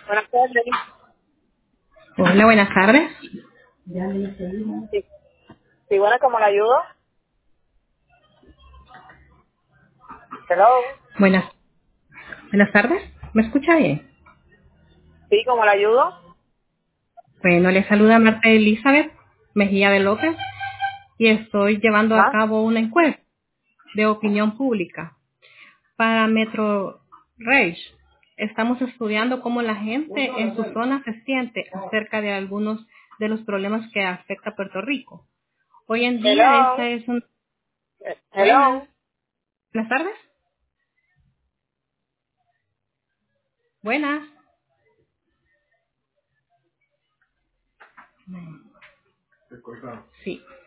Buenas tardes. Hola, buenas tardes. Sí, sí, bueno, ¿cómo le ayudo? Hello. Buenas, buenas tardes. ¿Me escucha bien? Sí, ¿cómo le ayudo? Bueno, le saluda Marta Elizabeth Mejía de López y estoy llevando a ¿Ah? cabo una encuesta de opinión pública para Metro Rage. Estamos estudiando cómo la gente en su zona se siente acerca de algunos de los problemas que afecta a Puerto Rico. Hoy en día esta Hello. es un... Buenas. Hello. Buenas tardes. Buenas. Sí.